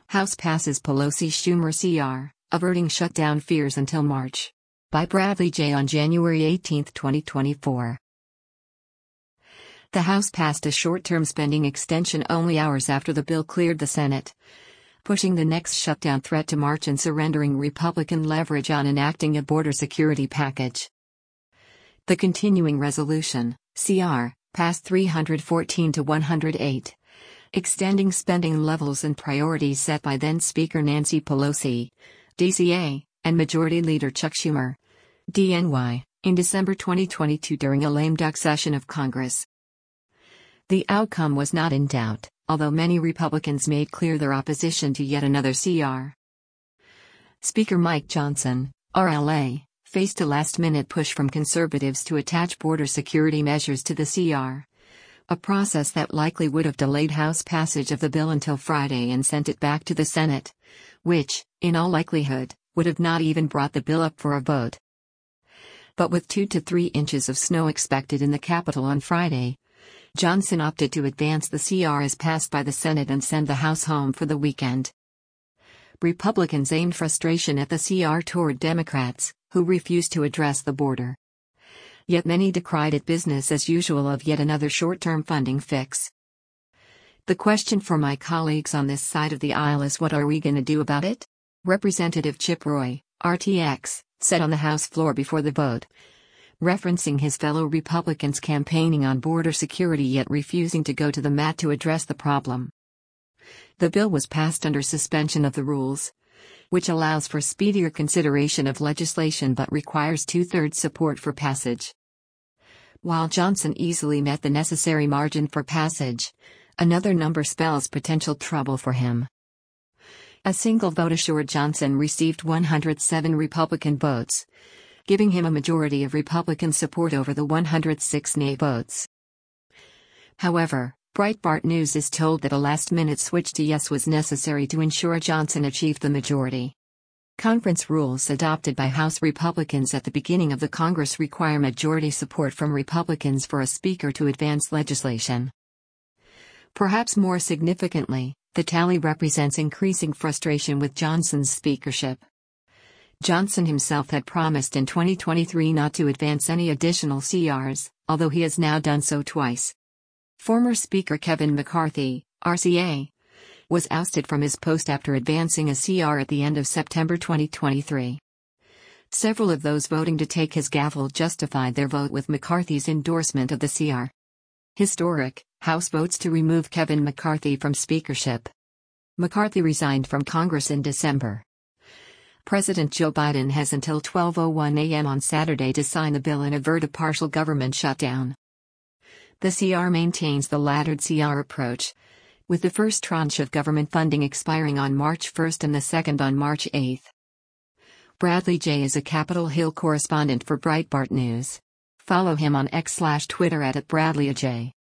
House passes Pelosi-Schumer CR, averting shutdown fears until March. By Bradley J. on January 18, 2024. The House passed a short-term spending extension only hours after the bill cleared the Senate, pushing the next shutdown threat to March and surrendering Republican leverage on enacting a border security package. The continuing resolution, CR, passed 314 to 108, extending spending levels and priorities set by then-Speaker Nancy Pelosi, DCA, and Majority Leader Chuck Schumer, DNY, in December 2022 during a lame duck session of Congress. The outcome was not in doubt, although many Republicans made clear their opposition to yet another CR. Speaker Mike Johnson, RLA, faced a last-minute push from conservatives to attach border security measures to the CR, a process that likely would have delayed House passage of the bill until Friday and sent it back to the Senate, which, in all likelihood, would have not even brought the bill up for a vote. But with 2 to 3 inches of snow expected in the Capitol on Friday, Johnson opted to advance the CR as passed by the Senate and send the House home for the weekend. Republicans aimed frustration at the CR toward Democrats, who refused to address the border. Yet many decried it business as usual of yet another short-term funding fix. The question for my colleagues on this side of the aisle is, what are we going to do about it? Representative Chip Roy, RTX, said on the House floor before the vote, referencing his fellow Republicans campaigning on border security yet refusing to go to the mat to address the problem. The bill was passed under suspension of the rules, which allows for speedier consideration of legislation but requires 2/3 support for passage. While Johnson easily met the necessary margin for passage, another number spells potential trouble for him. A single vote assured Johnson received 107 Republican votes, giving him a majority of Republican support over the 106 nay votes. However, Breitbart News is told that a last-minute switch to yes was necessary to ensure Johnson achieved the majority. Conference rules adopted by House Republicans at the beginning of the Congress require majority support from Republicans for a speaker to advance legislation. Perhaps more significantly, the tally represents increasing frustration with Johnson's speakership. Johnson himself had promised in 2023 not to advance any additional CRs, although he has now done so twice. Former Speaker Kevin McCarthy, RCA, was ousted from his post after advancing a CR at the end of September 2023. Several of those voting to take his gavel justified their vote with McCarthy's endorsement of the CR. Historic, House votes to remove Kevin McCarthy from speakership. McCarthy resigned from Congress in December. President Joe Biden has until 12:01 a.m. on Saturday to sign the bill and avert a partial government shutdown. The CR maintains the laddered CR approach, with the first tranche of government funding expiring on March 1 and the second on March 8. Bradley J. is a Capitol Hill correspondent for Breitbart News. Follow him on X/Twitter @BradleyJ.